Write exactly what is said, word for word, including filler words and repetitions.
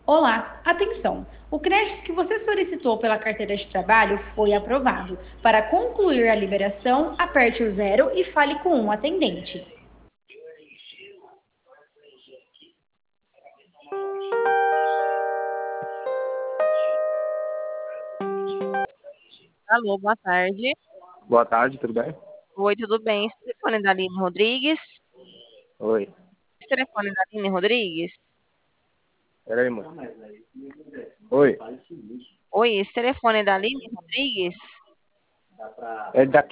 Olá, atenção! O crédito que você solicitou pela carteira de trabalho foi aprovado. Para concluir a liberação, aperte o zero e fale com um atendente. Alô, boa tarde. Boa tarde, tudo bem? Oi, tudo bem? Esse telefone é da Aline Rodrigues? Oi. Esse telefone é da Aline Rodrigues? Peraí, mano. Oi. Oi, esse telefone é da Aline Rodrigues? É daqui.